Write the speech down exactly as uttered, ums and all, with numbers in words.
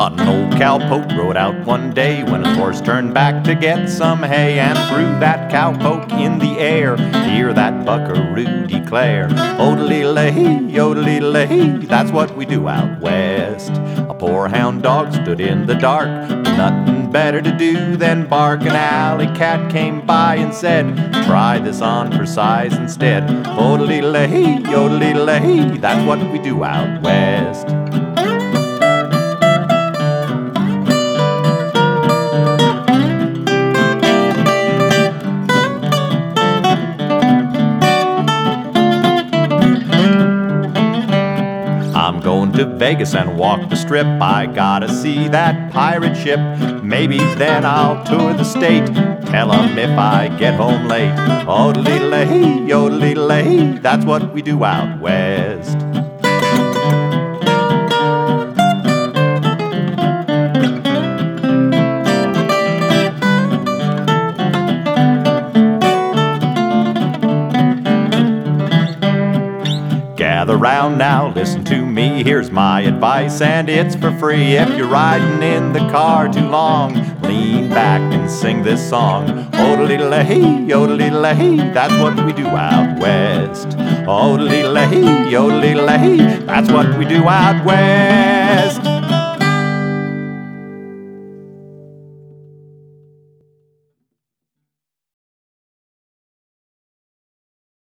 An old cowpoke rode out one day when his horse turned back to get some hay, and threw that cowpoke in the air, hear that buckaroo declare, "Odely-lay, odely-lay, that's what we do out west." A poor hound dog stood in the dark, nothing better to do than bark. An alley cat came by and said, "Try this on for size instead." Odely-lay, odely-lay, that's what we do out west. I'm going to Vegas and walk the strip. I gotta see that pirate ship. Maybe then I'll tour the state, tell 'em if I get home late. Odely-lay, odely-lay, that's what we do out west. Gather round now, listen to me, here's my advice and it's for free. If you're riding in the car too long, lean back and sing this song. Odely-lay, odely-lay, that's what we do out west. Odely-lay, odely-lay, that's what we do out west.